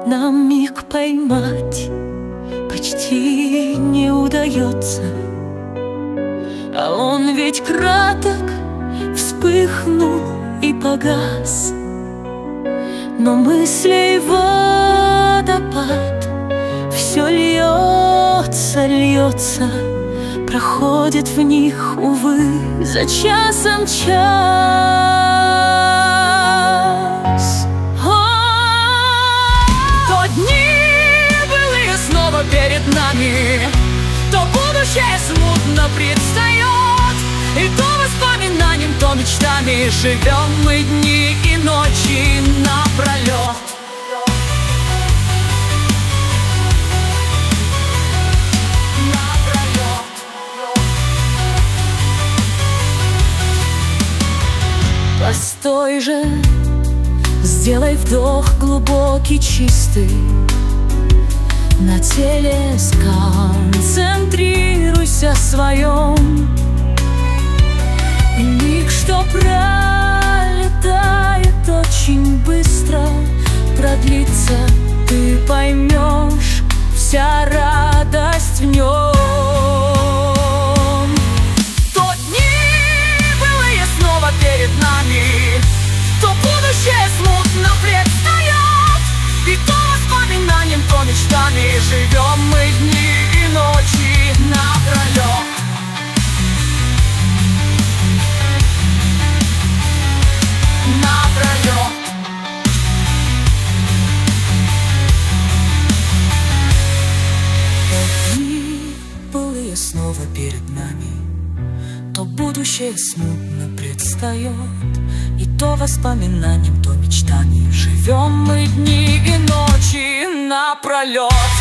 нам миг поймать почти не удается. А он ведь краток, вспыхнул и погас. Но мыслей водопад все льется, льется, проходит в них, увы, за часом час. То дни былые снова перед нами, то будущее смутно предстает, и то воспоминанием, то мечтами живем мы дни и ночи напролет. Постой же, сделай вдох глубокий, чистый. На теле сконцентрируйся своем. И миг, что пролетает очень быстро, продлится, ты поймешь, вся радость в нем. То дни былые снова перед нами, то будущее смутно предстает, и то воспоминанием, то мечтами живем мы дни и ночи напролет. Напролет. Дни былые снова перед нами, то будущее смутно предстает, и то воспоминанием, то мечтами живем мы дни и ночи напролет.